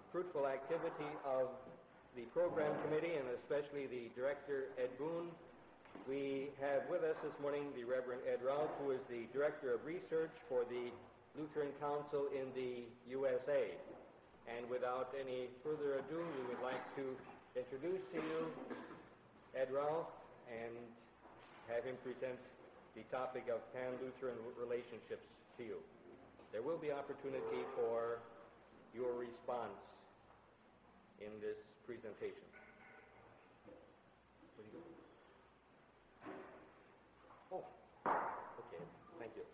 fruitful activity of the program committee and especially the director, Ed Boone. We have with us this morning the Reverend Ed Ralph, who is the director of research for the Lutheran Council in the USA. And without any further ado, we would like to introduce to you Ed Ralph and have him present the topic of pan-Lutheran relationships to you. There will be opportunity for your response in this presentation. Where do you go? Oh, okay. Thank you.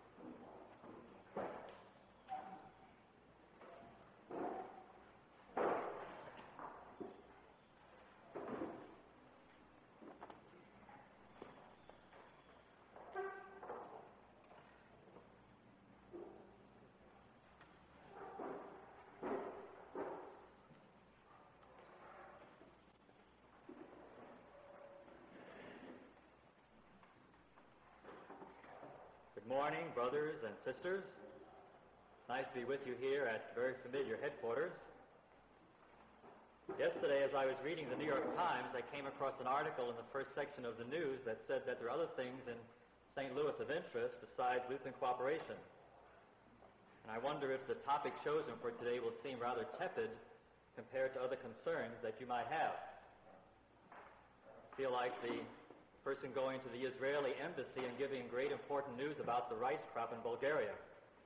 Good morning, brothers and sisters. Nice to be with you here at very familiar headquarters. Yesterday, as I was reading the New York Times, I came across an article in the first section of the news that said that there are other things in St. Louis of interest besides Lutheran cooperation. And I wonder if the topic chosen for today will seem rather tepid compared to other concerns that you might have. I feel like the person going to the Israeli embassy and giving great important news about the rice crop in Bulgaria.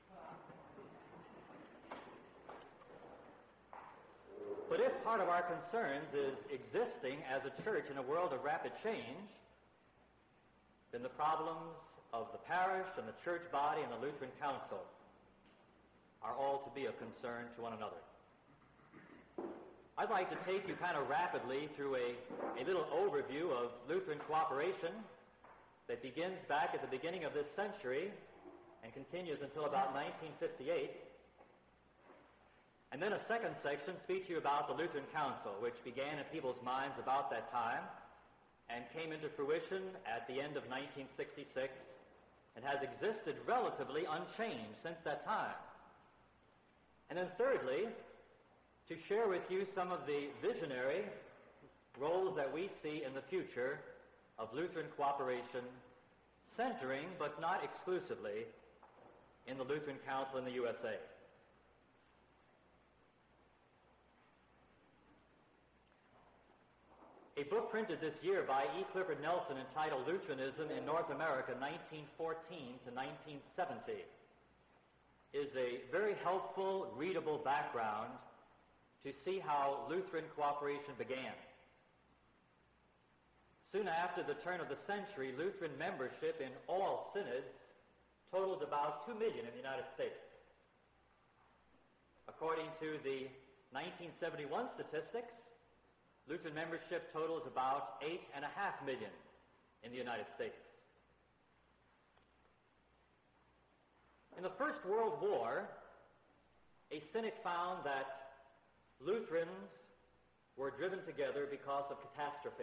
But if part of our concerns is existing as a church in a world of rapid change, then the problems of the parish and the church body and the Lutheran Council are all to be of concern to one another. I'd like to take you kind of rapidly through a little overview of Lutheran cooperation that begins back at the beginning of this century and continues until about 1958. And then a second section speaks to you about the Lutheran Council, which began in people's minds about that time and came into fruition at the end of 1966 and has existed relatively unchanged since that time. And then thirdly, to share with you some of the visionary roles that we see in the future of Lutheran cooperation, centering, but not exclusively, in the Lutheran Council in the USA. A book printed this year by E. Clifford Nelson entitled Lutheranism in North America, 1914 to 1970, is a very helpful, readable background to see how Lutheran cooperation began. Soon after the turn of the century, Lutheran membership in all synods totals about 2 million in the United States. According to the 1971 statistics, Lutheran membership totals about 8.5 million in the United States. In the First World War, a cynic found that Lutherans were driven together because of catastrophe.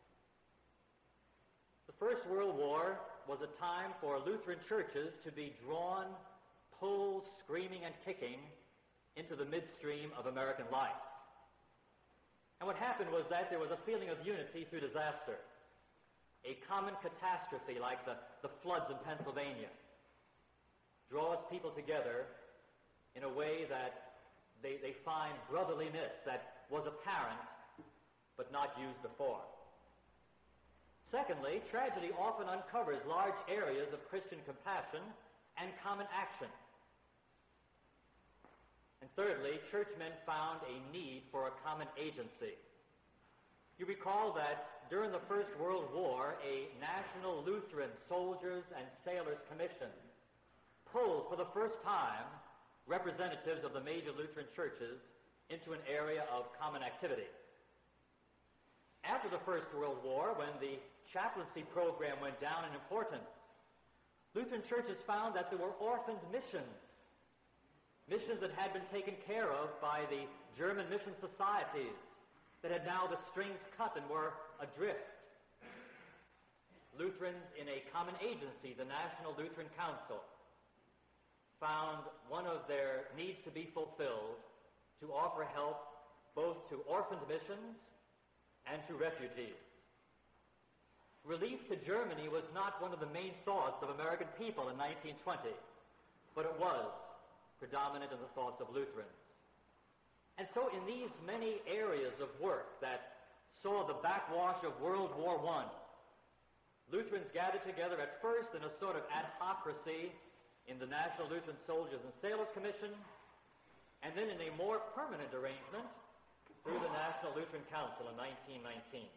The First World War was a time for Lutheran churches to be drawn, pulled, screaming and kicking into the midstream of American life. And what happened was that there was a feeling of unity through disaster. A common catastrophe like the floods in Pennsylvania draws people together in a way that they find brotherliness that was apparent but not used before. Secondly, tragedy often uncovers large areas of Christian compassion and common action. And thirdly, churchmen found a need for a common agency. You recall that during the First World War, a National Lutheran Soldiers and Sailors Commission pulled for the first time representatives of the major Lutheran churches into an area of common activity. After the First World War, when the chaplaincy program went down in importance, Lutheran churches found that there were orphaned missions that had been taken care of by the German mission societies, that had now the strings cut and were adrift. Lutherans in a common agency, the National Lutheran Council, found one of their needs to be fulfilled to offer help both to orphaned missions and to refugees. Relief to Germany was not one of the main thoughts of American people in 1920, but it was predominant in the thoughts of Lutherans. And so in these many areas of work that saw the backwash of World War I, Lutherans gathered together at first in a sort of adhocracy in the National Lutheran Soldiers and Sailors Commission, and then in a more permanent arrangement through the National Lutheran Council in 1919.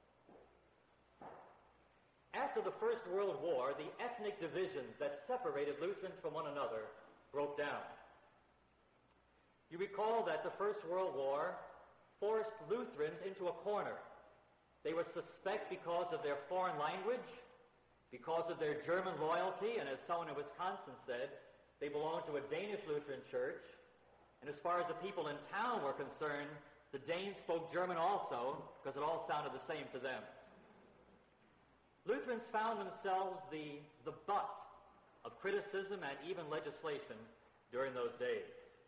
After the First World War, the ethnic divisions that separated Lutherans from one another broke down. You recall that the First World War forced Lutherans into a corner. They were suspect because of their foreign language, because of their German loyalty, and as someone in Wisconsin said, they belonged to a Danish Lutheran church, and as far as the people in town were concerned, the Danes spoke German also, because it all sounded the same to them. Lutherans found themselves the butt of criticism and even legislation during those days.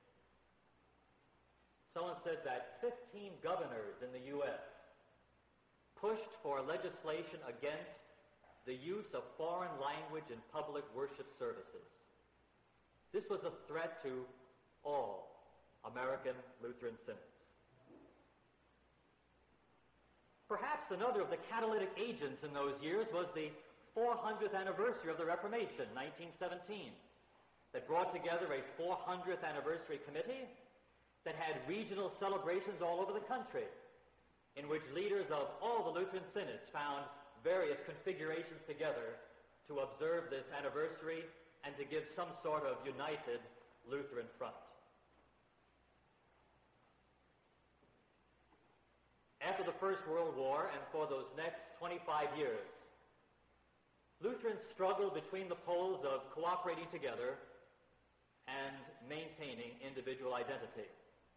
Someone said that 15 governors in the U.S. pushed for legislation against the use of foreign language in public worship services. This was a threat to all American Lutheran synods. Perhaps another of the catalytic agents in those years was the 400th anniversary of the Reformation, 1917, that brought together a 400th anniversary committee that had regional celebrations all over the country, in which leaders of all the Lutheran synods found various configurations together to observe this anniversary and to give some sort of united Lutheran front. After the First World War, and for those next 25 years, Lutherans struggled between the poles of cooperating together and maintaining individual identity.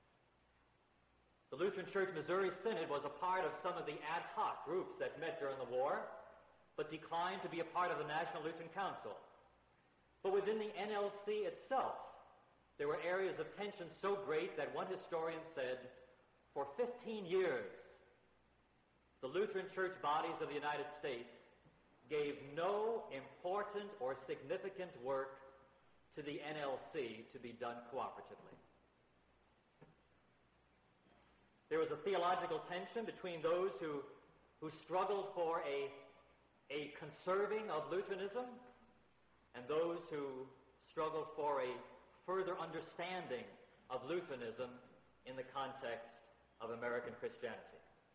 The Lutheran Church Missouri Synod was a part of some of the ad hoc groups that met during the war, but declined to be a part of the National Lutheran Council. But within the NLC itself, there were areas of tension so great that one historian said, for 15 years, the Lutheran church bodies of the United States gave no important or significant work to the NLC to be done cooperatively. There was a theological tension between those who struggled for a conserving of Lutheranism and those who struggled for a further understanding of Lutheranism in the context of American Christianity.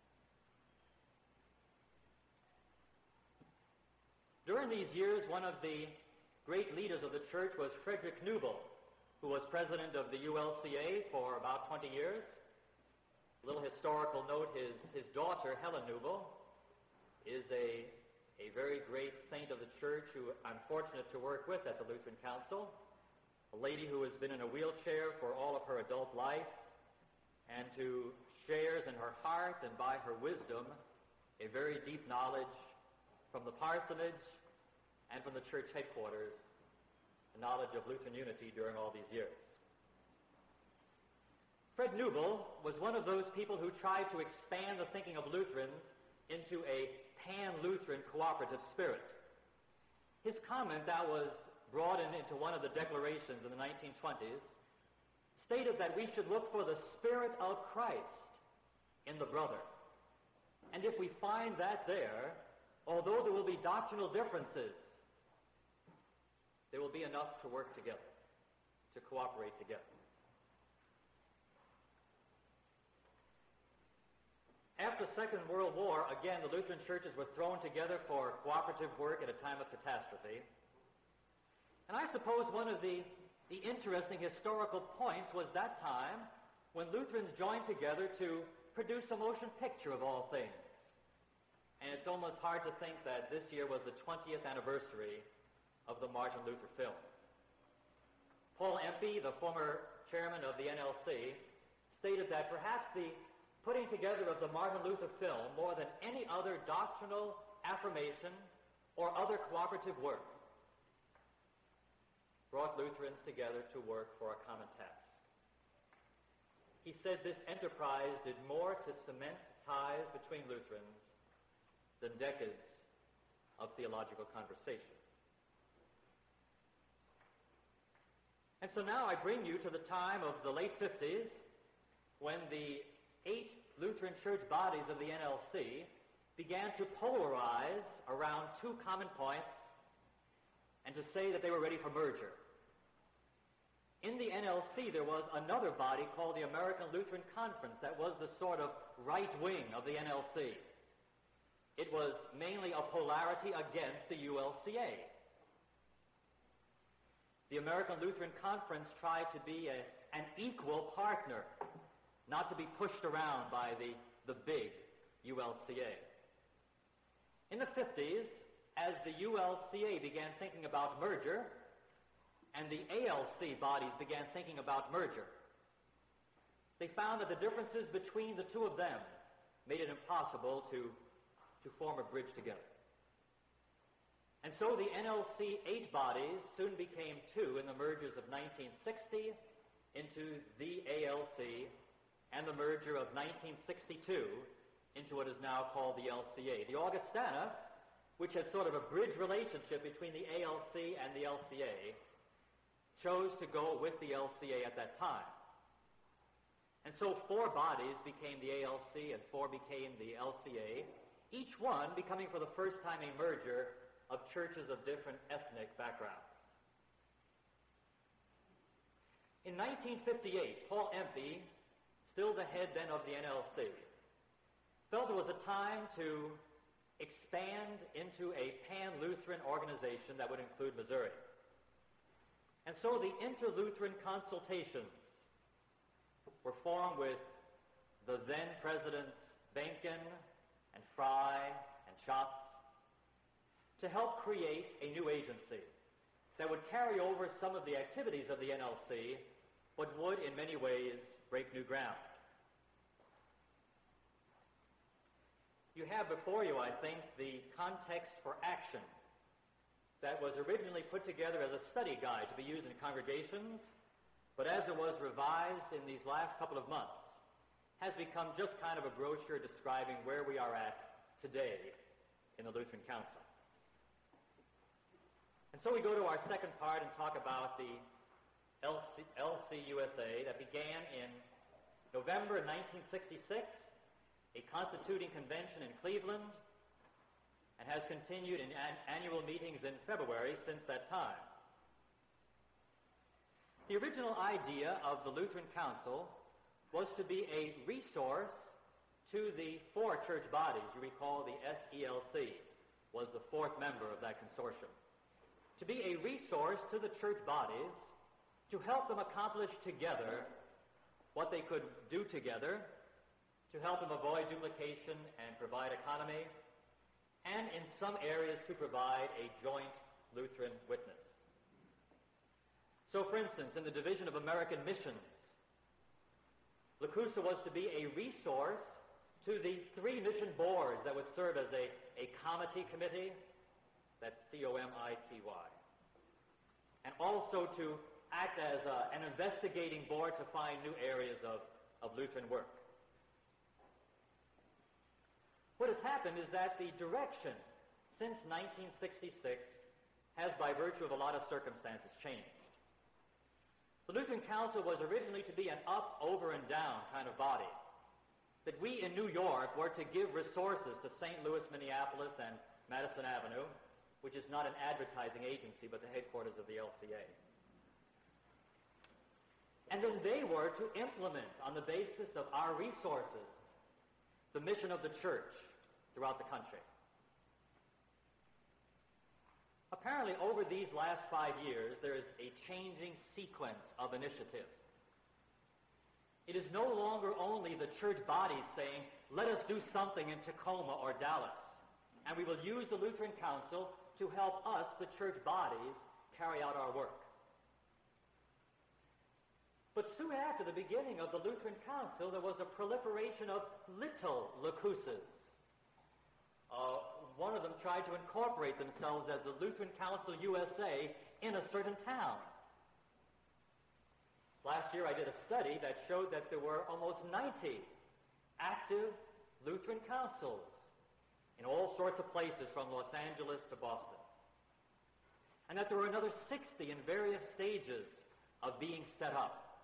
During these years, one of the great leaders of the church was Frederick Newell, who was president of the ULCA for about 20 years. A little historical note, his daughter, Helen Newell, is a very great saint of the church who I'm fortunate to work with at the Lutheran Council, a lady who has been in a wheelchair for all of her adult life and who shares in her heart and by her wisdom a very deep knowledge from the parsonage and from the church headquarters, the knowledge of Lutheran unity during all these years. Fred Newell was one of those people who tried to expand the thinking of Lutherans into a pan-Lutheran cooperative spirit. His comment that was brought into one of the declarations in the 1920s stated that we should look for the Spirit of Christ in the brother. And if we find that there, although there will be doctrinal differences, there will be enough to work together, to cooperate together. After the Second World War, again, the Lutheran churches were thrown together for cooperative work at a time of catastrophe. And I suppose one of the interesting historical points was that time when Lutherans joined together to produce a motion picture of all things. And it's almost hard to think that this year was the 20th anniversary of the Martin Luther film. Paul Empey, the former chairman of the NLC, stated that perhaps the putting together of the Martin Luther film, more than any other doctrinal affirmation or other cooperative work, brought Lutherans together to work for a common task. he said this enterprise did more to cement ties between Lutherans than decades of theological conversation. And so now I bring you to the time of the late 50s, when the 8 Lutheran church bodies of the NLC began to polarize around 2 common points and to say that they were ready for merger. In the NLC, there was another body called the American Lutheran Conference that was the sort of right wing of the NLC. It was mainly a polarity against the ULCA. The American Lutheran Conference tried to be an equal partner, not to be pushed around by the big ULCA. In the 50s, as the ULCA began thinking about merger, and the ALC bodies began thinking about merger, they found that the differences between the two of them made it impossible to form a bridge together. And so the NLC 8 bodies soon became 2 in the mergers of 1960 into the ALC and the merger of 1962 into what is now called the LCA. The Augustana, which had sort of a bridge relationship between the ALC and the LCA, chose to go with the LCA at that time. And so 4 bodies became the ALC and 4 became the LCA, each one becoming for the first time a merger of churches of different ethnic backgrounds. In 1958, Paul Empey, still the head then of the NLC, felt it was a time to expand into a pan-Lutheran organization that would include Missouri. And so the Inter-Lutheran Consultations were formed with the then presidents Benken and Fry and Schatz to help create a new agency that would carry over some of the activities of the NLC, but would in many ways break new ground. You have before you, I think, the context for action that was originally put together as a study guide to be used in congregations, but as it was revised in these last couple of months, has become just kind of a brochure describing where we are at today in the Lutheran Council. And so we go to our second part and talk about the LCUSA that began in November 1966, a constituting convention in Cleveland, and has continued in annual meetings in February since that time. The original idea of the Lutheran Council was to be a resource to the 4 church bodies. You recall the SELC was the 4th member of that consortium. To be a resource to the church bodies to help them accomplish together what they could do together, to help them avoid duplication and provide economy, and in some areas to provide a joint Lutheran witness. So, for instance, in the Division of American Missions, LaCoussa was to be a resource to the 3 mission boards that would serve as a comity committee, that's COMITY, and also to act as an investigating board to find new areas of Lutheran work. What has happened is that the direction since 1966 has, by virtue of a lot of circumstances, changed. The Lutheran Council was originally to be an up, over, and down kind of body. That we in New York were to give resources to St. Louis, Minneapolis, and Madison Avenue, which is not an advertising agency, but the headquarters of the LCA. And then they were to implement, on the basis of our resources, the mission of the church throughout the country. Apparently, over these last 5 years, there is a changing sequence of initiative. It is no longer only the church bodies saying, let us do something in Tacoma or Dallas, and we will use the Lutheran Council to help us, the church bodies, carry out our work. But soon after the beginning of the Lutheran Council, there was a proliferation of little LaCoussas. One of them tried to incorporate themselves as the Lutheran Council USA in a certain town. Last year I did a study that showed that there were almost 90 active Lutheran councils in all sorts of places from Los Angeles to Boston. And that there were another 60 in various stages of being set up.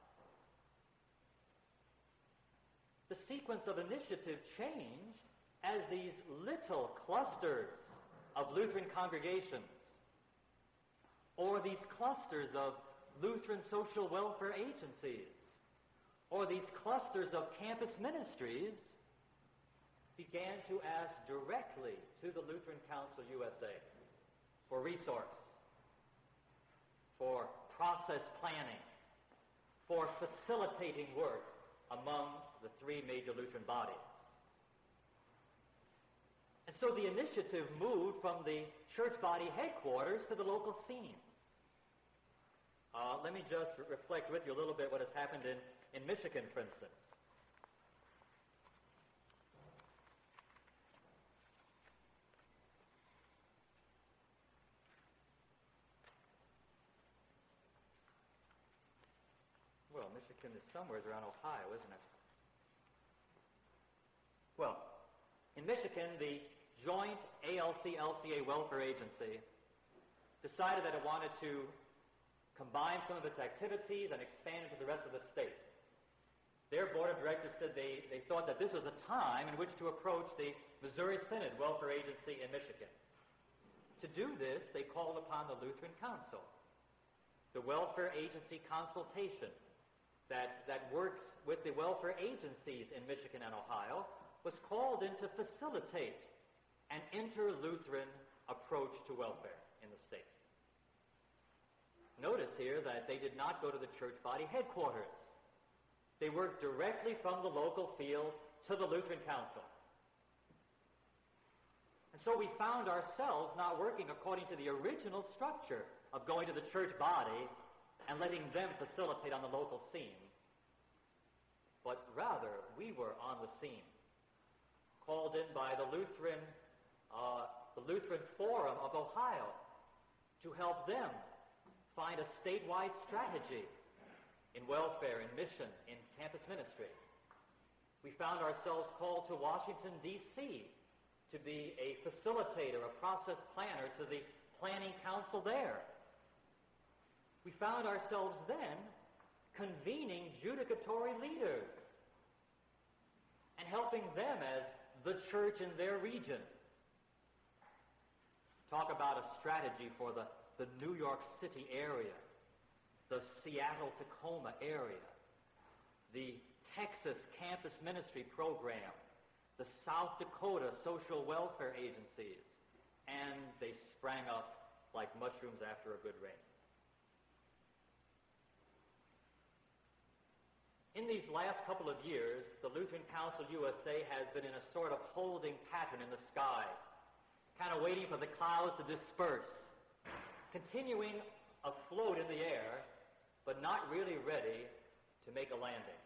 The sequence of initiative changed as these little clusters of Lutheran congregations, or these clusters of Lutheran social welfare agencies, or these clusters of campus ministries began to ask directly to the Lutheran Council USA for resource, for process planning, for facilitating work among the three major Lutheran bodies. And so the initiative moved from the church body headquarters to the local scene. Let me just reflect with you a little bit what has happened in Michigan, for instance. Well, Michigan is somewhere around Ohio, isn't it? Well, in Michigan, the Joint ALC-LCA Welfare Agency decided that it wanted to combine some of its activities and expand into the rest of the state. Their board of directors said they thought that this was a time in which to approach the Missouri Synod Welfare Agency in Michigan. To do this, they called upon the Lutheran Council. The Welfare Agency Consultation that works with the welfare agencies in Michigan and Ohio was called in to facilitate an inter-Lutheran approach to welfare in the state. Notice here that they did not go to the church body headquarters. They worked directly from the local field to the Lutheran Council. And so we found ourselves not working according to the original structure of going to the church body and letting them facilitate on the local scene. But rather, we were on the scene, called in by the Lutheran Forum of Ohio to help them find a statewide strategy in welfare, in mission, in campus ministry. We found ourselves called to Washington, D.C. to be a facilitator, a process planner to the planning council there. We found ourselves then convening judicatory leaders and helping them as the church in their region. Talk about a strategy for the New York City area, the Seattle-Tacoma area, the Texas Campus Ministry Program, the South Dakota Social Welfare Agencies, and they sprang up like mushrooms after a good rain. In these last couple of years, the Lutheran Council USA has been in a sort of holding pattern in the sky, kind of waiting for the clouds to disperse, continuing afloat in the air, but not really ready to make a landing.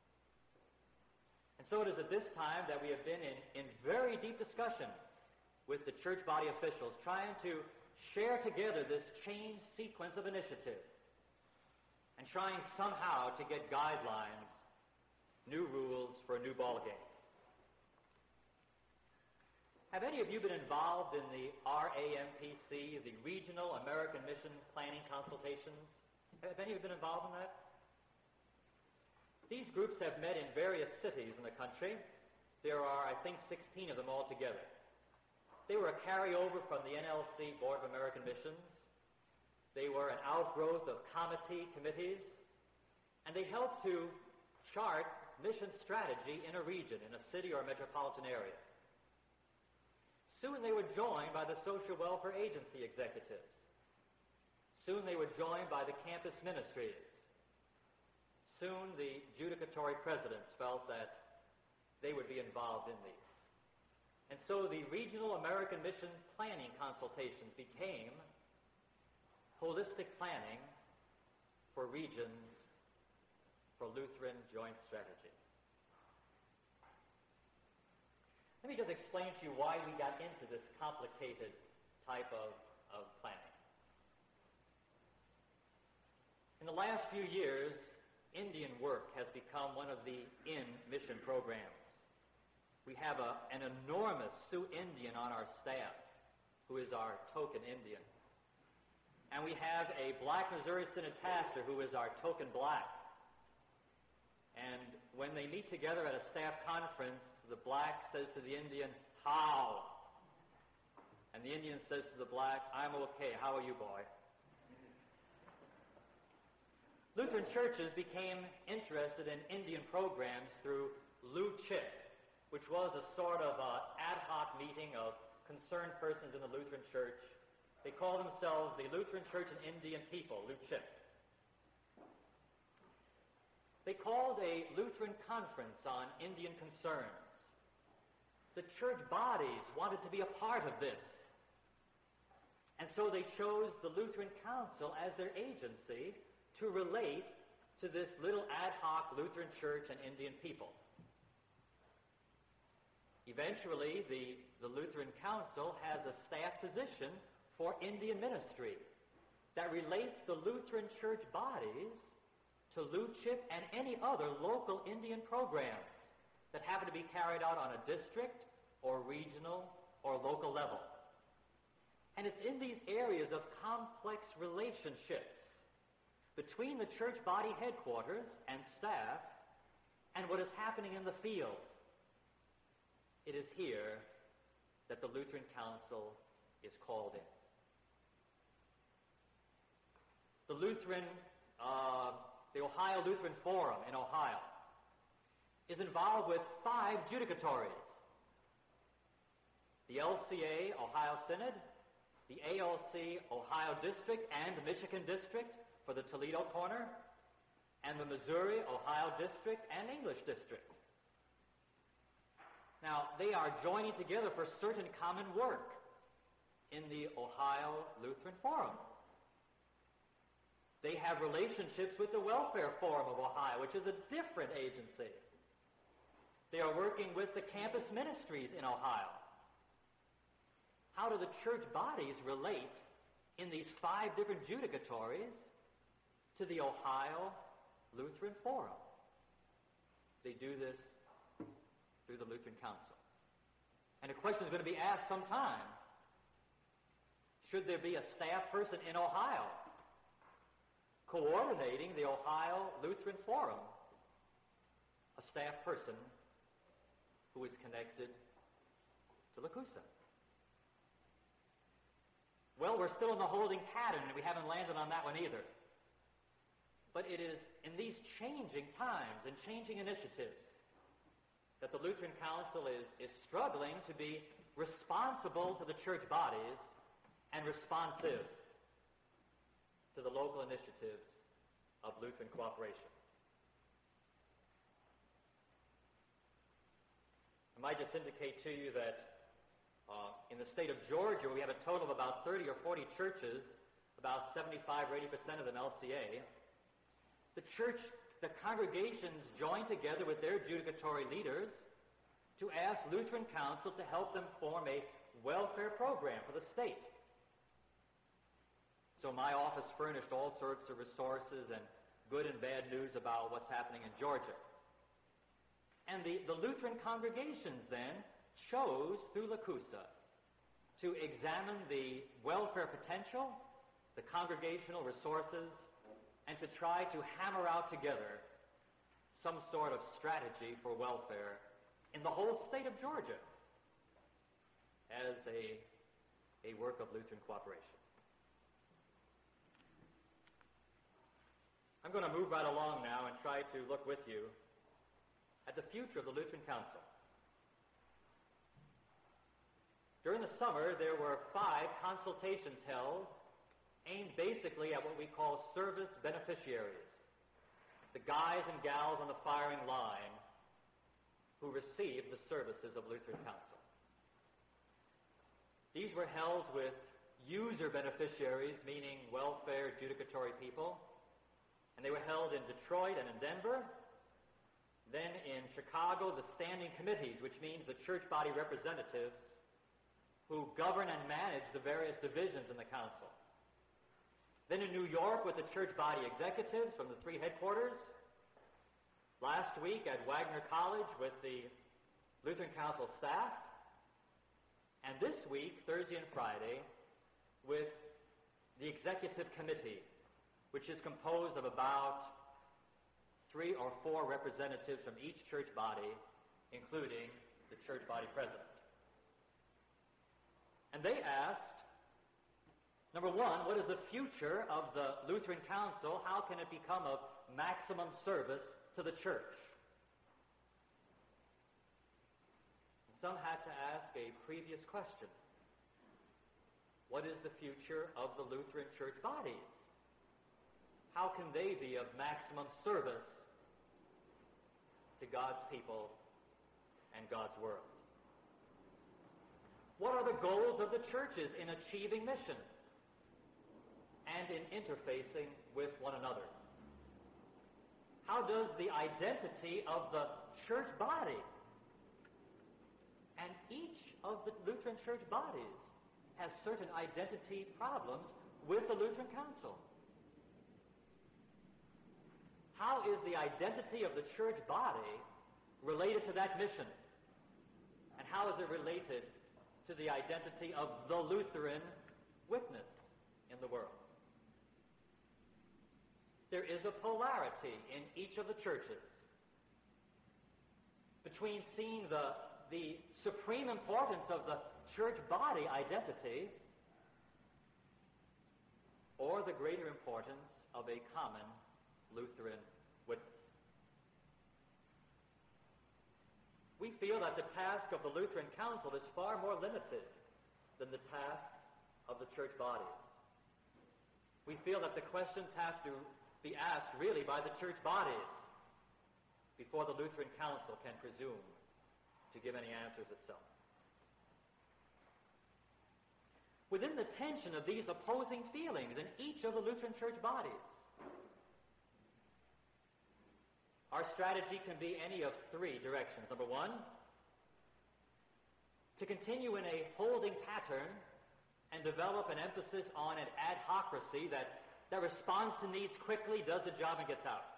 And so it is at this time that we have been in very deep discussion with the church body officials, trying to share together this changed sequence of initiative and trying somehow to get guidelines, new rules for a new ballgame. Have any of you been involved in the RAMPC, the Regional American Mission Planning Consultations? Have any of you been involved in that? These groups have met in various cities in the country. There are, I think, 16 of them altogether. They were a carryover from the NLC Board of American Missions. They were an outgrowth of committees, and they helped to chart mission strategy in a region, in a city or a metropolitan area. Soon they were joined by the social welfare agency executives. Soon they were joined by the campus ministries. Soon the judicatory presidents felt that they would be involved in these. And so the Regional American Mission Planning Consultations became holistic planning for regions for Lutheran joint strategy. Let me just explain to you why we got into this complicated type of planning. In the last few years, Indian work has become one of the in-mission programs. We have an enormous Sioux Indian on our staff who is our token Indian. And we have a Black Missouri Synod pastor who is our token Black. And when they meet together at a staff conference, the Black says to the Indian, "How?" And the Indian says to the Black, "I'm okay. How are you, boy?" Lutheran churches became interested in Indian programs through Lu Chip, which was a sort of ad hoc meeting of concerned persons in the Lutheran Church. They call themselves the Lutheran Church and Indian People, Lu Chip. They called a Lutheran conference on Indian concerns. The church bodies wanted to be a part of this. And so they chose the Lutheran Council as their agency to relate to this little ad hoc Lutheran Church and Indian People. Eventually, the Lutheran Council has a staff position for Indian ministry that relates the Lutheran church bodies to Lu Chip and any other local Indian programs that happen to be carried out on a district or regional or local level. And it's in these areas of complex relationships between the church body headquarters and staff and what is happening in the field. It is here that the Lutheran Council is called in. The Ohio Lutheran Forum in Ohio is involved with 5 judicatories. The LCA Ohio Synod, the ALC Ohio District and Michigan District for the Toledo corner, and the Missouri Ohio District and English District. Now, they are joining together for certain common work in the Ohio Lutheran Forum. They have relationships with the Welfare Forum of Ohio, which is a different agency. They are working with the campus ministries in Ohio. How do the church bodies relate in these 5 different judicatories to the Ohio Lutheran Forum? They do this through the Lutheran Council. And a question is going to be asked sometime. Should there be a staff person in Ohio coordinating the Ohio Lutheran Forum, a staff person who is connected to LaCousa? Well, we're still in the holding pattern, and we haven't landed on that one either. But it is in these changing times and changing initiatives that the Lutheran Council is struggling to be responsible to the church bodies and responsive to the local initiatives of Lutheran cooperation. I might just indicate to you that in the state of Georgia, we have a total of about 30 or 40 churches, about 75 or 80% of them LCA. The congregations join together with their judicatory leaders to ask Lutheran Council to help them form a welfare program for the state. So my office furnished all sorts of resources and good and bad news about what's happening in Georgia. And the Lutheran congregations then chose through LaCousa to examine the welfare potential, the congregational resources, and to try to hammer out together some sort of strategy for welfare in the whole state of Georgia as a work of Lutheran cooperation. I'm going to move right along now and try to look with you at the future of the Lutheran Council. During the summer, there were 5 consultations held aimed basically at what we call service beneficiaries, the guys and gals on the firing line who received the services of Lutheran Council. These were held with user beneficiaries, meaning welfare judicatory people, and they were held in Detroit and in Denver. Then in Chicago, the standing committees, which means the church body representatives who govern and manage the various divisions in the council. Then in New York with the church body executives from the 3 headquarters, last week at Wagner College with the Lutheran Council staff, and this week, Thursday and Friday, with the Executive Committee, which is composed of about 3 or 4 representatives from each church body, including the church body president. And they asked, number one, what is the future of the Lutheran Council? How can it become of maximum service to the church? And some had to ask a previous question. What is the future of the Lutheran church bodies? How can they be of maximum service to God's people and God's world? What are the goals of the churches in achieving mission and in interfacing with one another? How does the identity of the church body, and each of the Lutheran church bodies has certain identity problems with the Lutheran Council. How is the identity of the church body related to that mission? And how is it related to the identity of the Lutheran witness in the world? There is a polarity in each of the churches between seeing the supreme importance of the church body identity or the greater importance of a common Lutheran witness. We feel that the task of the Lutheran Council is far more limited than the task of the church bodies. We feel that the questions have to be asked really by the church bodies before the Lutheran Council can presume to give any answers itself. Within the tension of these opposing feelings in each of the Lutheran church bodies, our strategy can be any of 3 directions. Number one, to continue in a holding pattern and develop an emphasis on an adhocracy that responds to needs quickly, does the job, and gets out.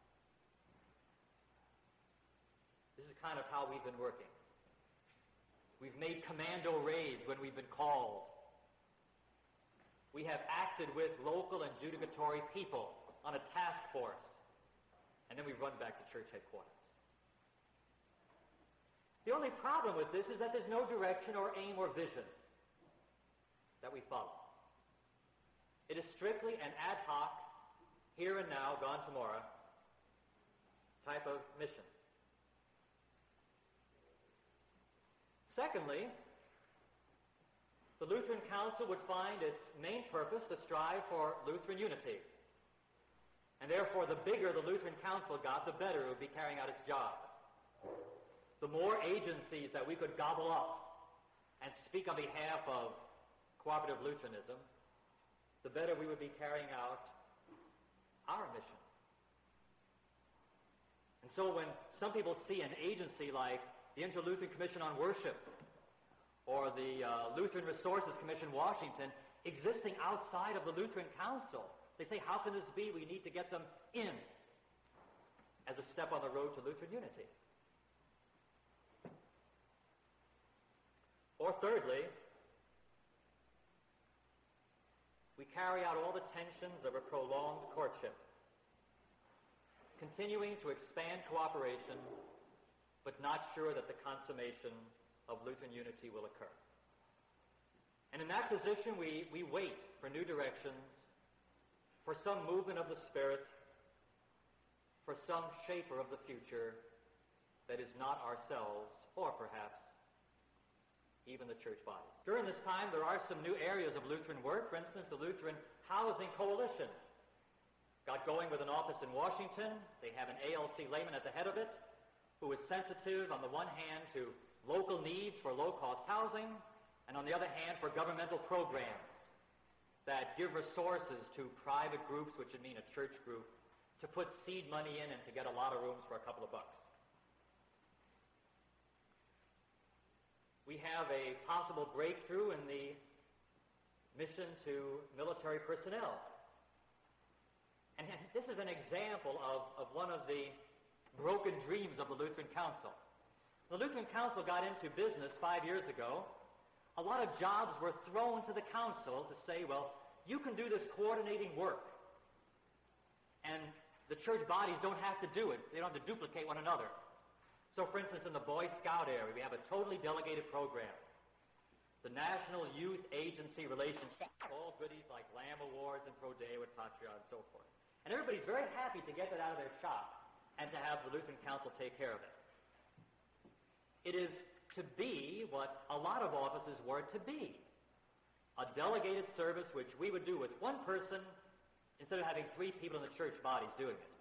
This is kind of how we've been working. We've made commando raids when we've been called. We have acted with local and judicatory people on a task force, and then we run back to church headquarters. The only problem with this is that there's no direction or aim or vision that we follow. It is strictly an ad hoc, here and now, gone tomorrow type of mission. Secondly, the Lutheran Council would find its main purpose to strive for Lutheran unity. And therefore, the bigger the Lutheran Council got, the better it would be carrying out its job. The more agencies that we could gobble up and speak on behalf of cooperative Lutheranism, the better we would be carrying out our mission. And so when some people see an agency like the Inter-Lutheran Commission on Worship or the Lutheran Resources Commission Washington existing outside of the Lutheran Council, they say, how can this be? We need to get them in as a step on the road to Lutheran unity. Or thirdly, we carry out all the tensions of a prolonged courtship, continuing to expand cooperation, but not sure that the consummation of Lutheran unity will occur. And in that position, we wait for new directions, for some movement of the Spirit, for some shaper of the future that is not ourselves, or perhaps even the church body. During this time, there are some new areas of Lutheran work. For instance, the Lutheran Housing Coalition got going with an office in Washington. They have an ALC layman at the head of it, who is sensitive, on the one hand, to local needs for low-cost housing, and on the other hand, for governmental programs that give resources to private groups, which would mean a church group, to put seed money in and to get a lot of rooms for a couple of bucks. We have a possible breakthrough in the mission to military personnel. And this is an example of one of the broken dreams of the Lutheran Council. The Lutheran Council got into business 5 years ago. A lot of jobs were thrown to the council to say, well, you can do this coordinating work. And the church bodies don't have to do it. They don't have to duplicate one another. So, for instance, in the Boy Scout area, we have a totally delegated program. The National Youth Agency Relationship, all goodies like Lamb Awards and Pro Deo et Patria and so forth. And everybody's very happy to get that out of their shop and to have the Lutheran Council take care of it. It is to be what a lot of offices were to be. A delegated service which we would do with one person instead of having 3 people in the church bodies doing it.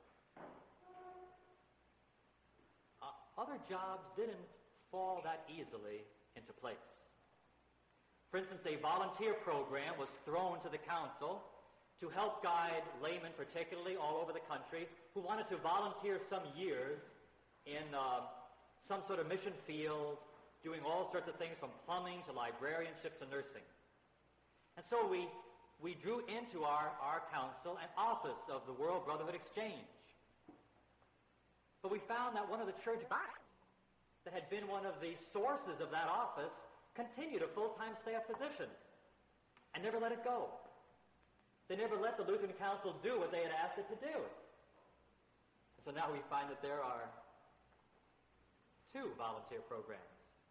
Other jobs didn't fall that easily into place. For instance, a volunteer program was thrown to the council to help guide laymen, particularly all over the country, who wanted to volunteer some years in some sort of mission field, doing all sorts of things from plumbing to librarianship to nursing. And so we drew into our council an office of the World Brotherhood Exchange. But we found that one of the church bodies that had been one of the sources of that office continued a full-time staff position and never let it go. They never let the Lutheran Council do what they had asked it to do. So now we find that there are 2 volunteer programs.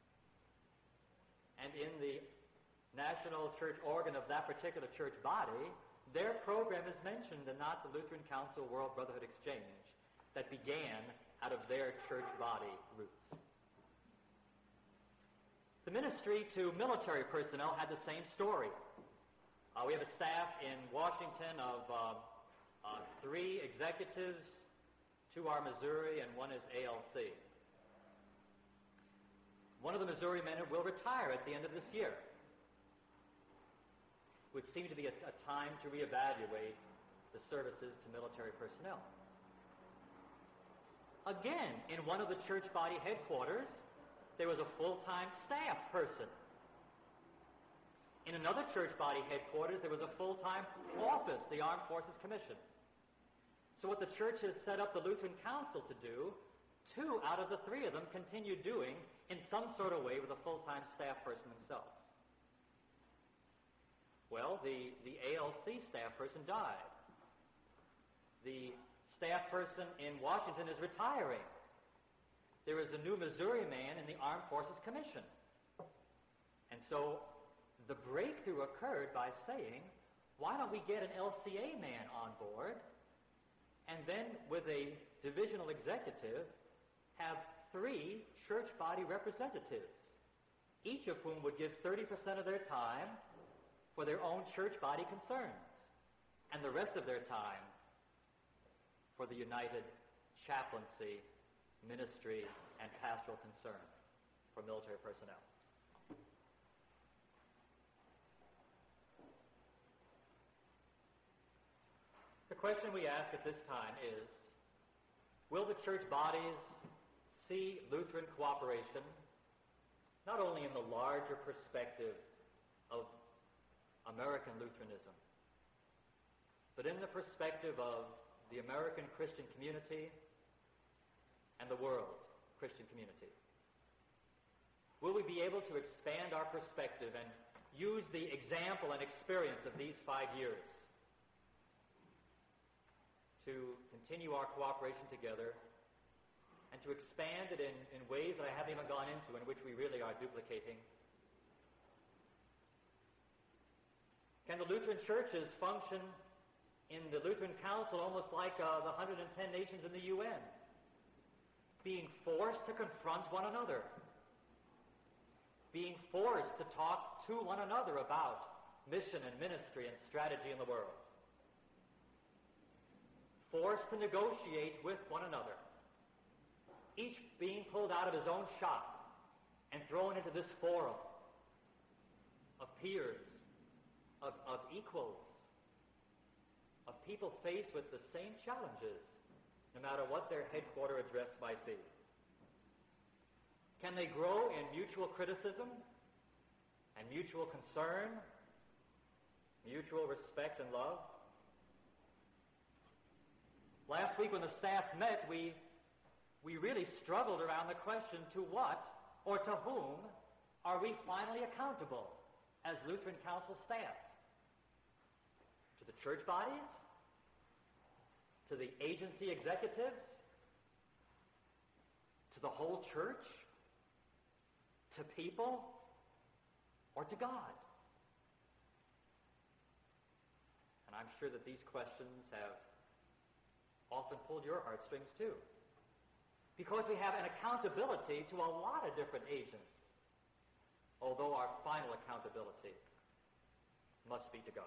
And in the national church organ of that particular church body, their program is mentioned and not the Lutheran Council World Brotherhood Exchange that began out of their church body roots. The ministry to military personnel had the same story. We have a staff in Washington of 3 executives, 2 are Missouri, and 1 is ALC. One of the Missouri men will retire at the end of this year, which seemed to be a time to reevaluate the services to military personnel. Again, in one of the church body headquarters, there was a full-time staff person. In another church body headquarters, there was a full-time office, the Armed Forces Commission. So what the church has set up the Lutheran Council to do, 2 out of the 3 of them continue doing in some sort of way with a full-time staff person themselves. Well, the ALC staff person died. The staff person in Washington is retiring. There is a new Missouri man in the Armed Forces Commission. And so the breakthrough occurred by saying, why don't we get an LCA man on board, and then with a divisional executive, have 3 church body representatives, each of whom would give 30% of their time for their own church body concerns, and the rest of their time for the united chaplaincy, ministry, and pastoral concern for military personnel. The question we ask at this time is, will the church bodies see Lutheran cooperation not only in the larger perspective of American Lutheranism, but in the perspective of the American Christian community and the world Christian community? Will we be able to expand our perspective and use the example and experience of these 5 years to continue our cooperation together and to expand it in ways that I haven't even gone into, in which we really are duplicating? Can the Lutheran churches function in the Lutheran Council almost like the 110 nations in the UN, being forced to confront one another, being forced to talk to one another about mission and ministry and strategy in the world, forced to negotiate with one another, each being pulled out of his own shop and thrown into this forum of peers, of equals, of people faced with the same challenges, no matter what their headquarter address might be. Can they grow in mutual criticism and mutual concern, mutual respect and love? Last week when the staff met, we we really struggled around the question, to what or to whom are we finally accountable as Lutheran Council staff? To the church bodies? To the agency executives? To the whole church? To people? Or to God? And I'm sure that these questions have often pulled your heartstrings too. Because we have an accountability to a lot of different agents, although our final accountability must be to God.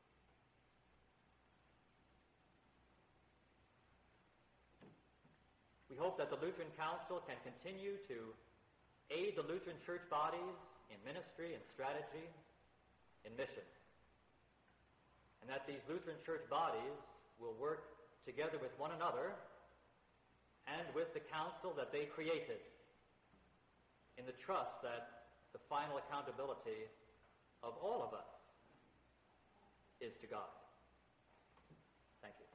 We hope that the Lutheran Council can continue to aid the Lutheran church bodies in ministry and strategy, in mission. And that these Lutheran church bodies will work together with one another and with the council that they created in the trust that the final accountability of all of us is to God. Thank you.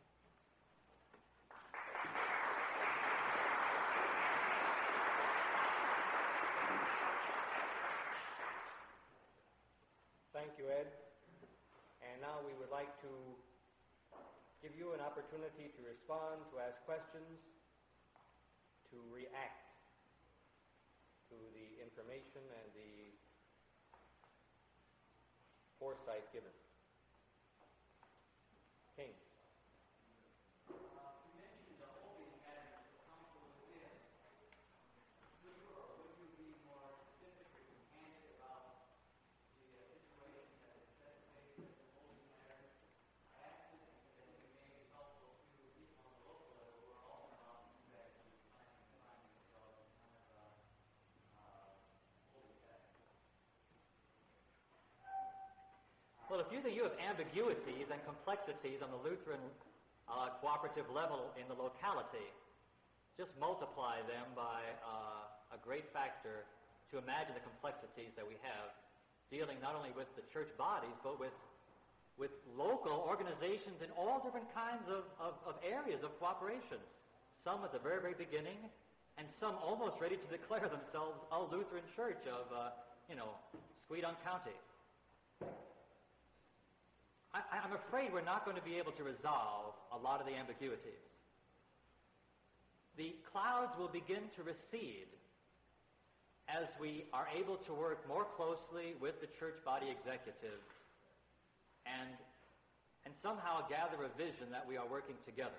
Thank you, Ed. And now we would like to give you an opportunity to respond, to ask questions, to react to the information and the foresight given. King. Well, if you think you have ambiguities and complexities on the Lutheran cooperative level in the locality, just multiply them by a great factor to imagine the complexities that we have dealing not only with the church bodies, but with local organizations in all different kinds of areas of cooperation. Some at the very, very beginning, and some almost ready to declare themselves a Lutheran church of, Squedon County. I'm afraid we're not going to be able to resolve a lot of the ambiguities. The clouds will begin to recede as we are able to work more closely with the church body executives and somehow gather a vision that we are working together.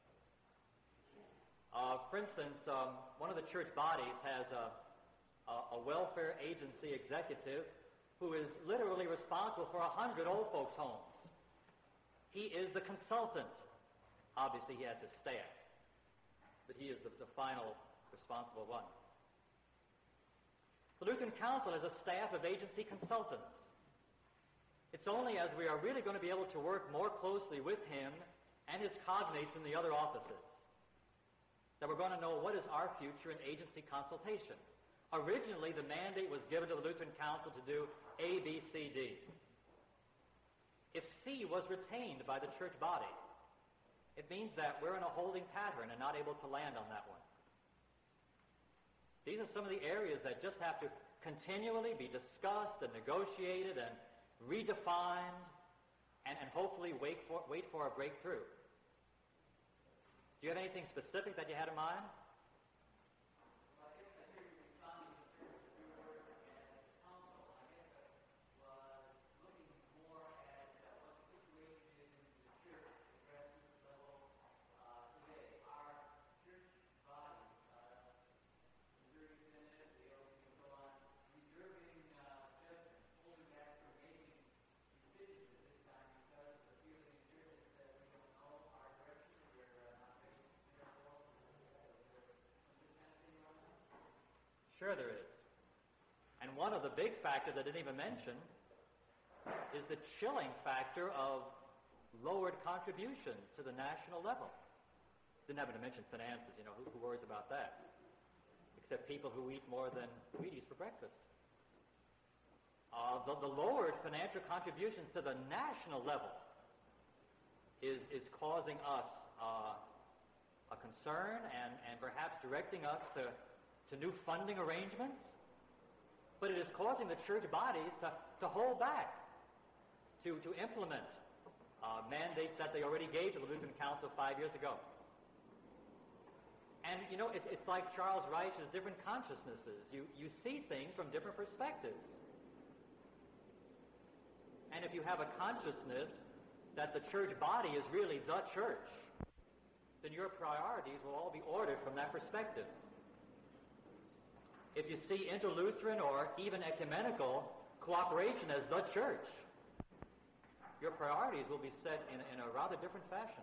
For instance, one of the church bodies has a welfare agency executive who is literally responsible for 100 old folks' homes. He is the consultant. Obviously, he has his staff, but he is the final responsible one. The Lutheran Council has a staff of agency consultants. It's only as we are really going to be able to work more closely with him and his cognates in the other offices that we're going to know what is our future in agency consultation. Originally, the mandate was given to the Lutheran Council to do A, B, C, D. If C was retained by the church body, it means that we're in a holding pattern and not able to land on that one. These are some of the areas that just have to continually be discussed and negotiated and redefined and hopefully wait for a breakthrough. Do you have anything specific that you had in mind? Sure there is. And one of the big factors I didn't even mention is the chilling factor of lowered contributions to the national level. Didn't happen to mention finances, who worries about that? Except people who eat more than Wheaties for breakfast. The lowered financial contributions to the national level is causing us a concern and perhaps directing us to new funding arrangements, but it is causing the church bodies to hold back, to implement mandates that they already gave to the Lutheran Council 5 years ago. And, you know, it's like Charles Reich's different consciousnesses. You see things from different perspectives. And if you have a consciousness that the church body is really the church, then your priorities will all be ordered from that perspective. If you see inter-Lutheran or even ecumenical cooperation as the church, your priorities will be set in a rather different fashion.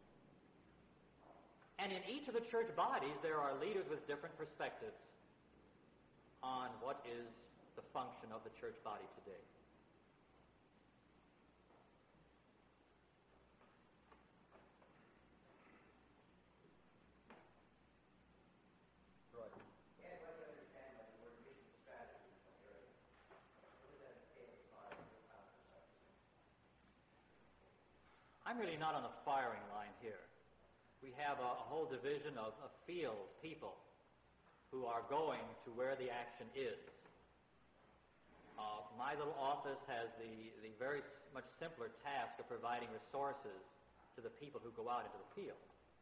And in each of the church bodies, there are leaders with different perspectives on what is the function of the church body today. I'm really not on the firing line here. We have a whole division of field people who are going to where the action is. My little office has the very much simpler task of providing resources to the people who go out into the field.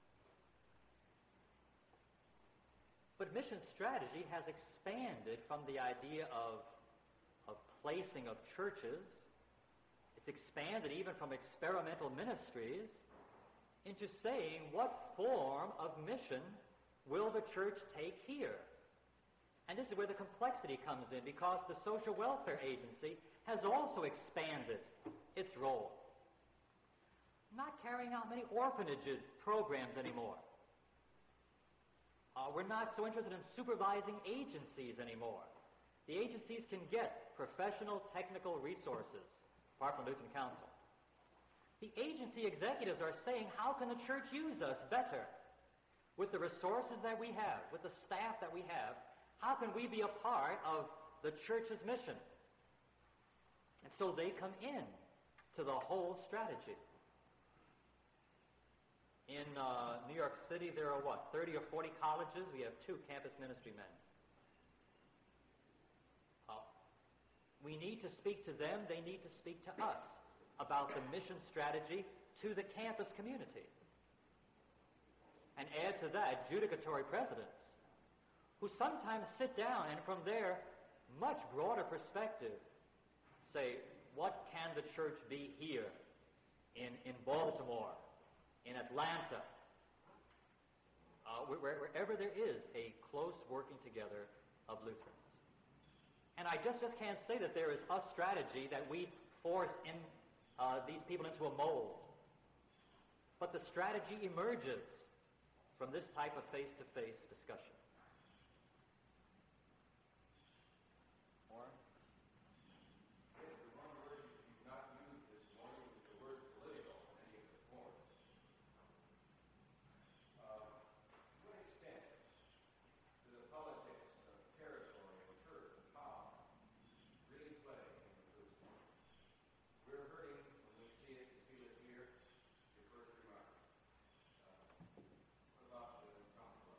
But mission strategy has expanded from the idea of placing of churches. It's expanded even from experimental ministries into saying what form of mission will the church take here. And this is where the complexity comes in, because the social welfare agency has also expanded its role. Not carrying out many orphanages programs anymore. We're not so interested in supervising agencies anymore. The agencies can get professional technical resources apart from Lutheran Council. The agency executives are saying, how can the church use us better? With the resources that we have, with the staff that we have, how can we be a part of the church's mission? And so they come in to the whole strategy. In New York City, there are 30 or 40 colleges. We have 2 campus ministry men. We need to speak to them, they need to speak to us about the mission strategy to the campus community. And add to that judicatory presidents who sometimes sit down and from their much broader perspective say, what can the church be here in Baltimore, in Atlanta, wherever there is a close working together of Lutherans. And I just can't say that there is a strategy that we force in these people into a mold. But the strategy emerges from this type of face-to-face discussion. More? Yes, the one word you've not used this morning is the word political in any of the forms. To what extent do the politics of territory and church and power really play in the Lutheran? We're hurting when we see it and feel it here. Your first remark. What about the Commonwealth?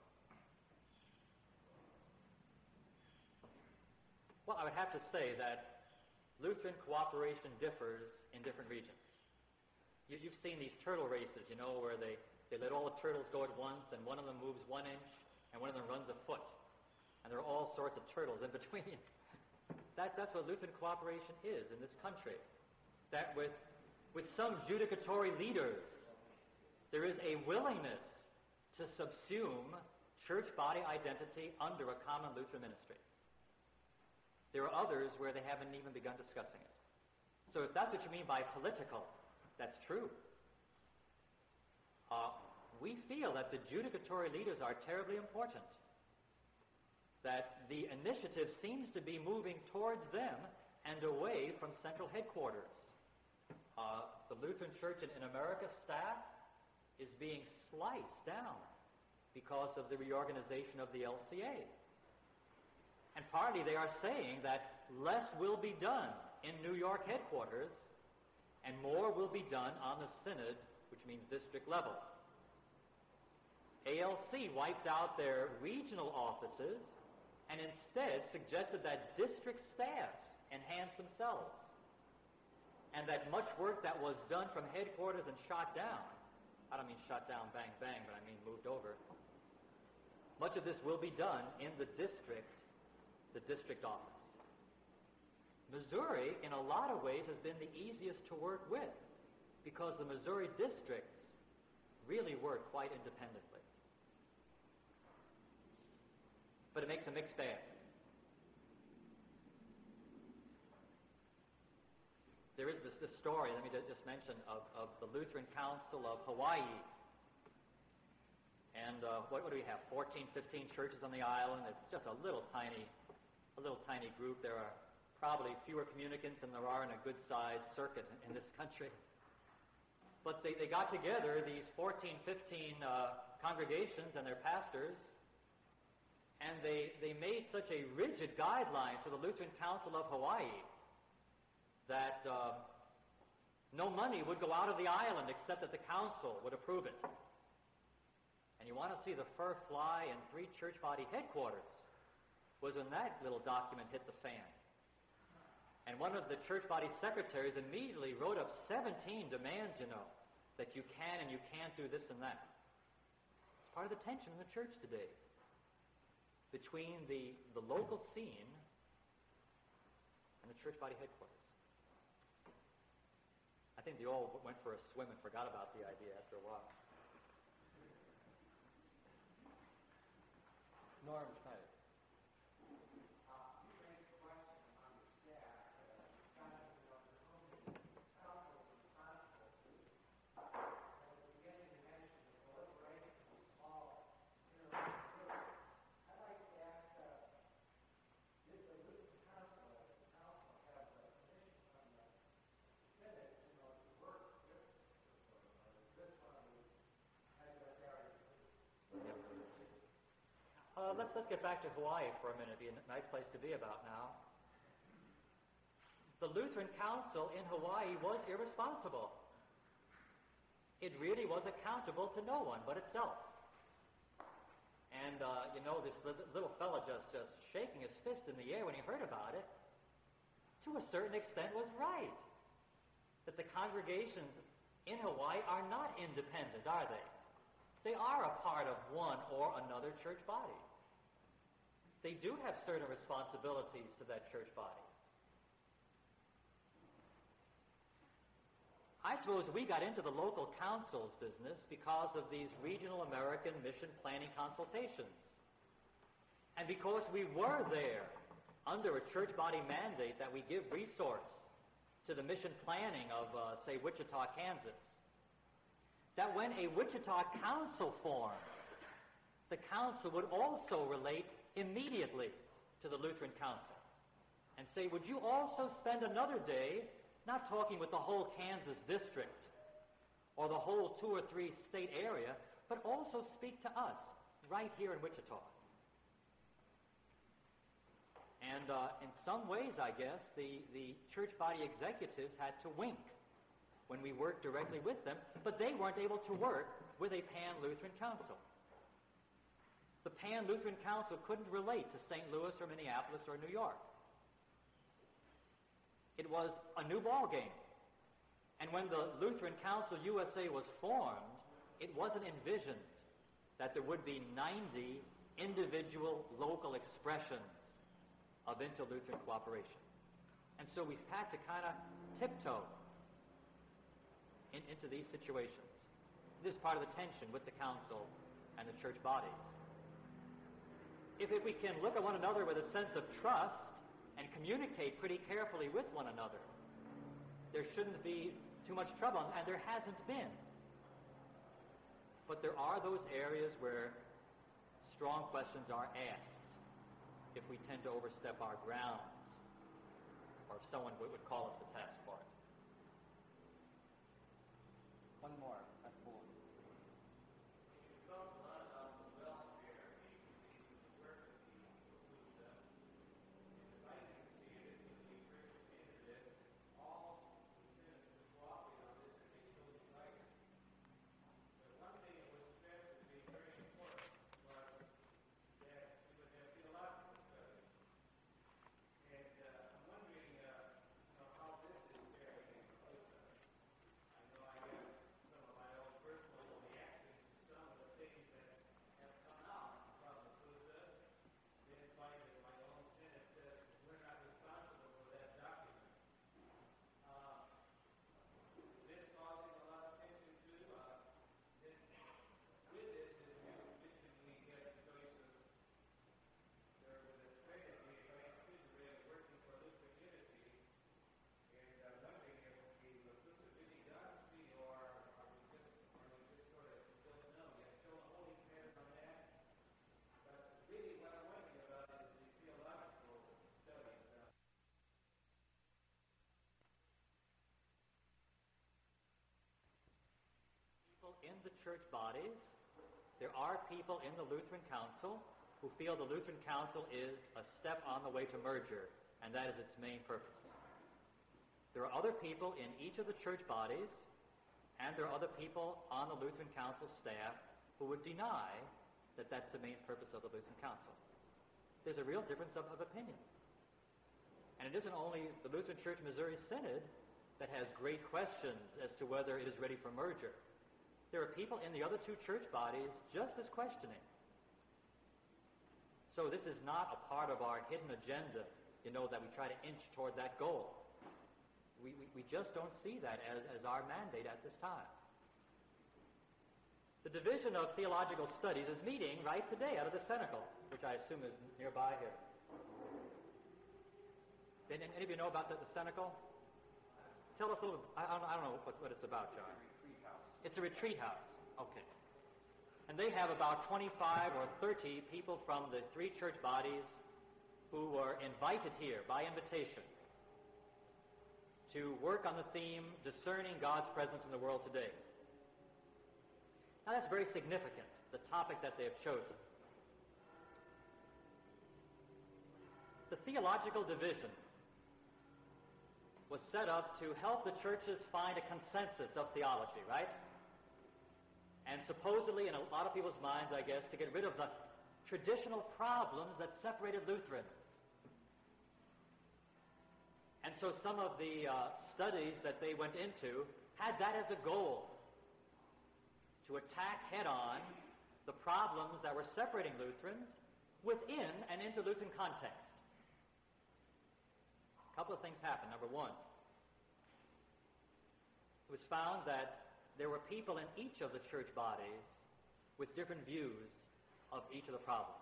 Well, I would have to say that Lutheran cooperation differs in different regions. You've seen these turtle races, where they let all the turtles go at once, and one of them moves 1 inch, and one of them runs a foot. And there are all sorts of turtles in between. That's what Lutheran cooperation is in this country. That with some judicatory leaders, there is a willingness to subsume church body identity under a common Lutheran ministry. There are others where they haven't even begun discussing it. So if that's what you mean by political, that's true. We feel that the judicatory leaders are terribly important. That the initiative seems to be moving towards them and away from central headquarters. The Lutheran Church in America staff is being sliced down because of the reorganization of the LCA. And partly they are saying that less will be done in New York headquarters and more will be done on the synod, which means district level. ALC wiped out their regional offices and instead suggested that district staffs enhance themselves, and that much work that was done from headquarters and shot down, I don't mean shot down bang bang, but I mean moved over, much of this will be done in the district office. Missouri, in a lot of ways, has been the easiest to work with because the Missouri districts really work quite independently. But it makes a mixed bag. There is this story, let me just mention, of the Lutheran Council of Hawaii. And what do we have, 14, 15 churches on the island? It's just a little tiny group. There are probably fewer communicants than there are in a good-sized circuit in this country. But they got together, these 14, 15 congregations and their pastors, and they made such a rigid guideline for the Lutheran Council of Hawaii that no money would go out of the island except that the council would approve it. And you want to see the fur fly in 3 church body headquarters was when that little document hit the fan. And one of the church body secretaries immediately wrote up 17 demands, that you can and you can't do this and that. It's part of the tension in the church today between the local scene and the church body headquarters. I think they all went for a swim and forgot about the idea after a while. Norm Schneider. Let's get back to Hawaii for a minute. It'd be a nice place to be about now. The Lutheran Council in Hawaii was irresponsible. It really was accountable to no one but itself. And, this little fella just shaking his fist in the air when he heard about it, to a certain extent was right. That the congregations in Hawaii are not independent, are they? They are a part of one or another church body. They do have certain responsibilities to that church body. I suppose we got into the local councils business because of these regional American mission planning consultations. And because we were there under a church body mandate that we give resource to the mission planning of, say, Wichita, Kansas, that when a Wichita council formed, the council would also relate immediately to the Lutheran Council and say, would you also spend another day not talking with the whole Kansas district or the whole 2 or 3 state area, but also speak to us right here in Wichita. And in some ways, I guess, the church body executives had to wink when we worked directly with them, but they weren't able to work with a Pan-Lutheran Council. The Pan-Lutheran Council couldn't relate to St. Louis or Minneapolis or New York. It was a new ballgame. And when the Lutheran Council USA was formed, it wasn't envisioned that there would be 90 individual local expressions of inter-Lutheran cooperation. And so we've had to kind of tiptoe into these situations. This is part of the tension with the council and the church bodies. If we can look at one another with a sense of trust and communicate pretty carefully with one another, there shouldn't be too much trouble, and there hasn't been. But there are those areas where strong questions are asked if we tend to overstep our grounds, or if someone would call us to task for it. One more. That's cool. the church bodies, there are people in the Lutheran Council who feel the Lutheran Council is a step on the way to merger, and that is its main purpose. There are other people in each of the church bodies, and there are other people on the Lutheran Council staff who would deny that that's the main purpose of the Lutheran Council. There's a real difference of opinion. And it isn't only the Lutheran Church Missouri Synod that has great questions as to whether it is ready for merger. There are people in the other two church bodies just as questioning. So this is not a part of our hidden agenda, that we try to inch toward that goal. We just don't see that as our mandate at this time. The Division of Theological Studies is meeting right today out of the Cenacle, which I assume is nearby here. Did any of you know about the Cenacle? Tell us a little. I don't know what it's about, John. It's a retreat house. Okay. And they have about 25 or 30 people from the three church bodies who were invited here by invitation to work on the theme, Discerning God's Presence in the World Today. Now that's very significant, the topic that they have chosen. The theological division was set up to help the churches find a consensus of theology, right? And supposedly, in a lot of people's minds, I guess, to get rid of the traditional problems that separated Lutherans. And so some of the studies that they went into had that as a goal, to attack head-on the problems that were separating Lutherans within and into Lutheran context. A couple of things happened. Number one, it was found that there were people in each of the church bodies with different views of each of the problems.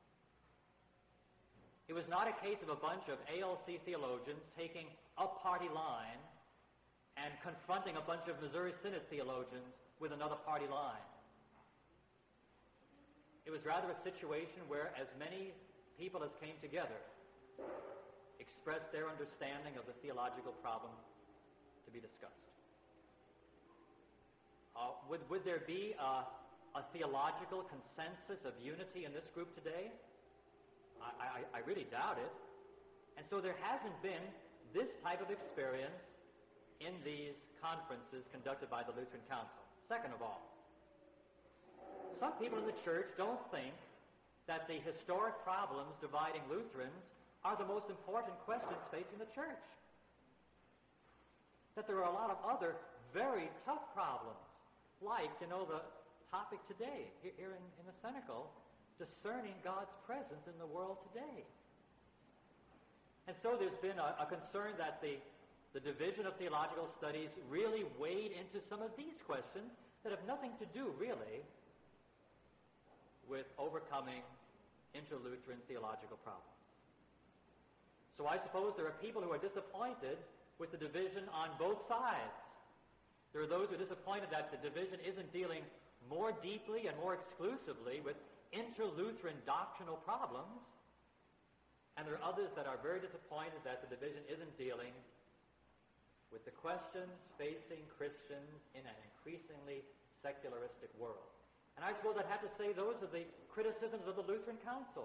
It was not a case of a bunch of ALC theologians taking a party line and confronting a bunch of Missouri Synod theologians with another party line. It was rather a situation where as many people as came together expressed their understanding of the theological problem to be discussed. Would there be a theological consensus of unity in this group today? I really doubt it. And so there hasn't been this type of experience in these conferences conducted by the Lutheran Council. Second of all, some people in the church don't think that the historic problems dividing Lutherans are the most important questions facing the church. That there are a lot of other very tough problems, like, the topic today, here in the Cenacle, discerning God's presence in the world today. And so there's been a concern that the Division of Theological Studies really wade into some of these questions that have nothing to do, really, with overcoming inter-Lutheran theological problems. So I suppose there are people who are disappointed with the division on both sides. There are those who are disappointed that the division isn't dealing more deeply and more exclusively with inter-Lutheran doctrinal problems, and there are others that are very disappointed that the division isn't dealing with the questions facing Christians in an increasingly secularistic world. And I suppose I'd have to say those are the criticisms of the Lutheran Council.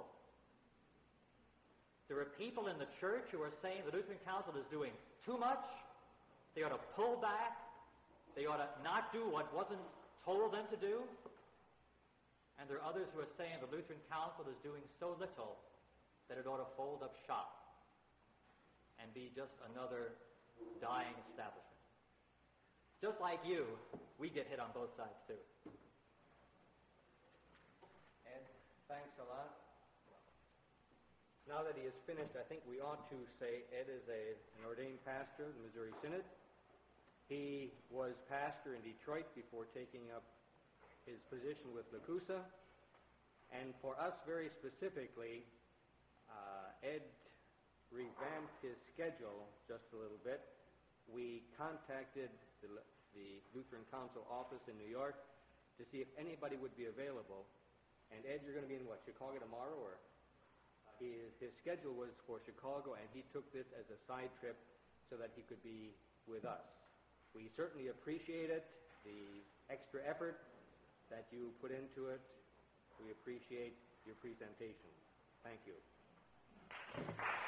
There are people in the church who are saying the Lutheran Council is doing too much, they ought to pull back, they ought to not do what wasn't told them to do. And there are others who are saying the Lutheran Council is doing so little that it ought to fold up shop and be just another dying establishment. Just like you, we get hit on both sides too. Ed, thanks a lot. Now that he is finished, I think we ought to say Ed is an ordained pastor in the Missouri Synod. He was pastor in Detroit before taking up his position with LaCousa. And for us very specifically, Ed revamped his schedule just a little bit. We contacted the Lutheran Council office in New York to see if anybody would be available. And Ed, you're going to be in what, Chicago tomorrow? Or his schedule was for Chicago, and he took this as a side trip so that he could be with us. We certainly appreciate it, the extra effort, that you put into it. We appreciate your presentation. Thank you.